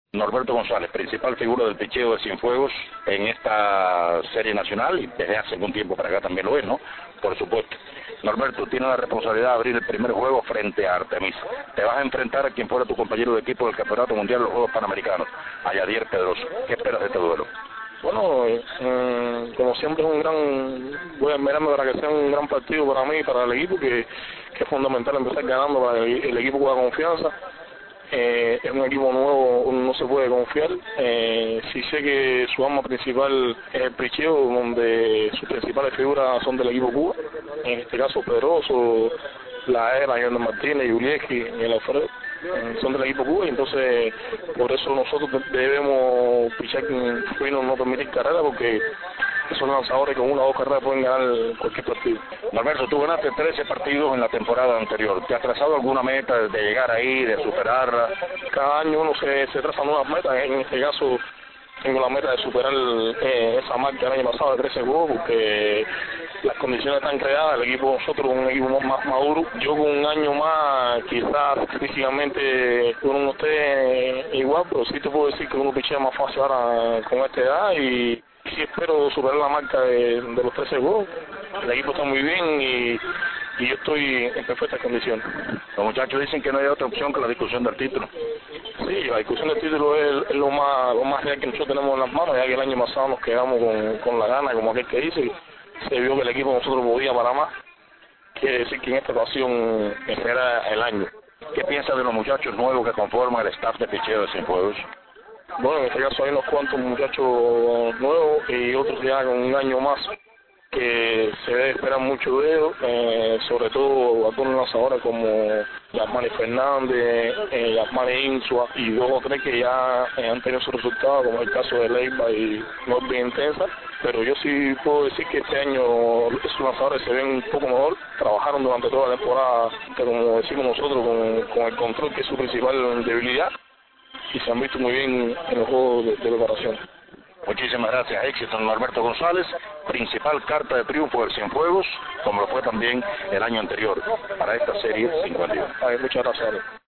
Norberto González, principal figura del picheo de Cienfuegos en esta serie nacional, y desde hace algún tiempo para acá también lo es, ¿no? Por supuesto. Norberto, tiene la responsabilidad de abrir el primer juego frente a Artemis. Te vas a enfrentar a quien fuera tu compañero de equipo del Campeonato Mundial de los Juegos Panamericanos, a Yadier Pedroso. ¿Qué esperas de este duelo? Bueno, como siempre es voy a mirarme para que sea un gran partido para mí y para el equipo, que es fundamental empezar ganando para que el equipo coja confianza. Es un equipo nuevo, uno no se puede confiar. Sí sé que su arma principal es el picheo, donde sus principales figuras son del equipo Cuba, en este caso Pedroso, La Era, Yolanda Martínez, Yulieski y el Alfredo. Son del equipo Cuba, y entonces por eso nosotros debemos pichar fino, no permitir carrera, porque son lanzadores que con una o dos carreras pueden ganar cualquier partido. Norberto, tú ganaste 13 partidos en la temporada anterior. ¿Te has trazado alguna meta de llegar ahí, de superarla? Cada año uno se traza nuevas metas. En este caso tengo la meta de superar esa marca del año pasado de 13 juegos, porque las condiciones están creadas, el equipo nosotros un equipo más maduro. Yo con un año más, quizás físicamente uno no esté igual, pero sí te puedo decir que uno pichea más fácil ahora con esta edad, y sí espero superar la marca de los 13 juegos. El equipo está muy bien y yo estoy en perfectas condiciones. Los muchachos dicen que no hay otra opción que la discusión del título. Sí, la discusión del título es lo más real que nosotros tenemos en las manos, ya que el año pasado nos quedamos con la gana, como aquel que dice, se vio que el equipo de nosotros podía para más. Quiere decir que en esta ocasión era el año. ¿Qué piensas de los muchachos nuevos que conforman el staff de picheo de Cienfuegos? Bueno, en este caso hay unos cuantos muchachos nuevos y otros ya con un año más, que se debe esperar mucho de ellos, sobre todo algunos lanzadores como Yasmani Fernández, Yasmani Insua, y dos o tres que ya han tenido sus resultados, como el caso de Leiva y Norby Intensa. Pero yo sí puedo decir que este año esos lanzadores se ven un poco mejor, trabajaron durante toda la temporada, como decimos nosotros, con el control, que es su principal debilidad, y se han visto muy bien en los juegos de preparación. Muchísimas gracias. Éxito, Norberto González, principal carta de triunfo del Cienfuegos, como lo fue también el año anterior para esta serie 52. Muchas gracias.